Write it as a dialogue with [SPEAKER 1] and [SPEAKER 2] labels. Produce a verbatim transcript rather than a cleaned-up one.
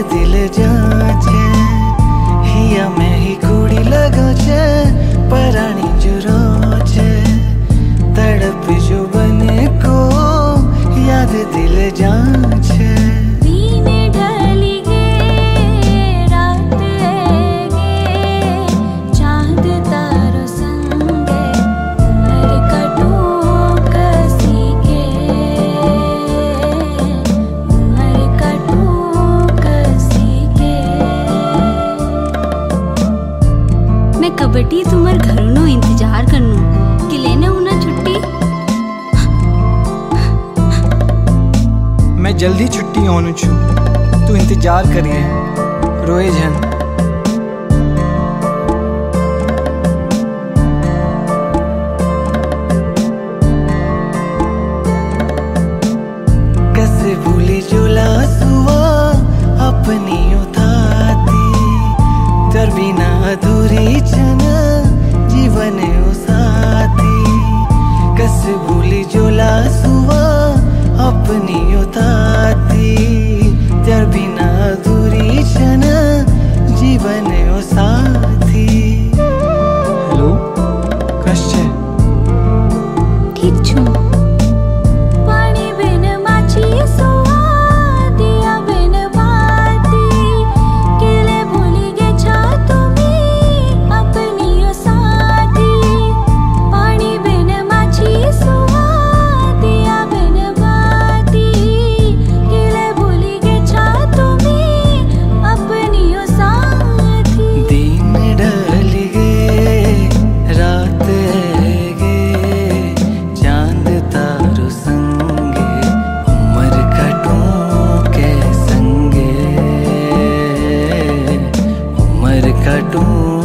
[SPEAKER 1] दिल जाचे हिया में ही कुड़ी लगो छे परानी जुरो छे तड़प जो बने को याद दिल जाचे
[SPEAKER 2] कबड्डी तुम्हार घरों इंतजार करनू कि लेने उना छुट्टी।
[SPEAKER 1] मैं जल्दी छुट्टी होनु छु तू इंतजार करिए रोए जन। कैसे भूली जुला सुआ अपनी उताती तर बिना अधूरी छना जीवन उसाती कैसे भूली जोला सुआ अपनी उताती तर बिना अधूरी छना जीवन उसाती। हेलो कश्चे
[SPEAKER 2] ठीक छु पानी बिन माची सुआ दिया बिन बाती केले भूली गे छा
[SPEAKER 1] काटूं